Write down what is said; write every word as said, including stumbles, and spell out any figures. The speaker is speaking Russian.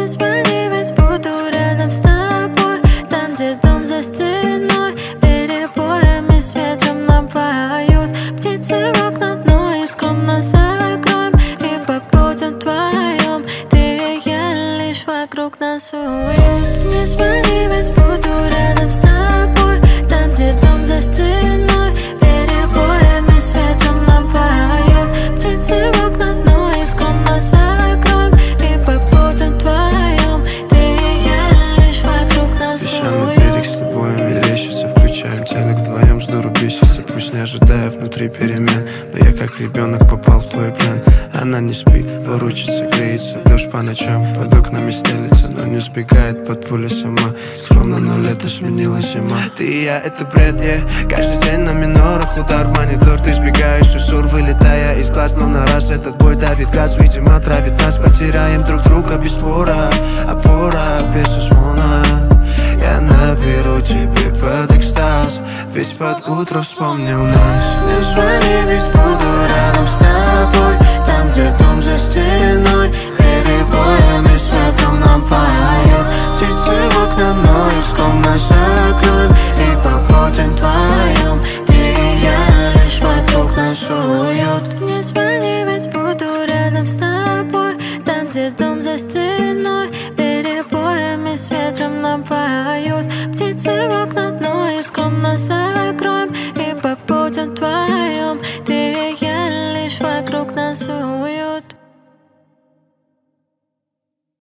звони, ведь буду рядом с тобой. Там, где дом за стеной, перебоями с ветром напоют. Птицы в окна дно и скромно закроем, ибо будем вдвоем. Ты и я, лишь вокруг нас уют. Не звони, ведь буду рядом с тобой. Там, где дом за стеной, перебоями с ветром напоют. Птицы в окна дно и скромно закроем, ибо будем вдвоем. Ты и я, лишь вокруг нас уют. Песчаный берег с тобой мерещится, включаем телек вдвоем, жду рубищица. Пусть не ожидая внутри перемен, но я как ребенок попал в твой плен. Она не спит, ворочится, греется в душ по ночам, под окнами стелится, но не сбегает под пули сама. Скромно, но лето сменила зима. Ты и я, это бред, yeah. Каждый день на минорах, удар в монитор. Ты сбегаешь и сур, вылетая из глаз. Но на раз этот бой давит газ, видимо, травит нас. Потеряем друг друга без спора, опора без звона. Я наберу тебе под экстаз, ведь под утро вспомнил нас. Не звони, ведь буду рядом с тобой. Там, где дом за стеной, перебоями с ветром напоют. Птицы в окна, но и скромно закроем, ибо будем вдвоем. Ты и я, лишь вокруг нас уют. Не звони, ведь буду рядом с тобой. Там, где дом за стеной, перебоями с ветром напоют. Птицы в окна, но и скромно закроем, ибо будем вдвоем. Ты и я, лишь вокруг нас уют.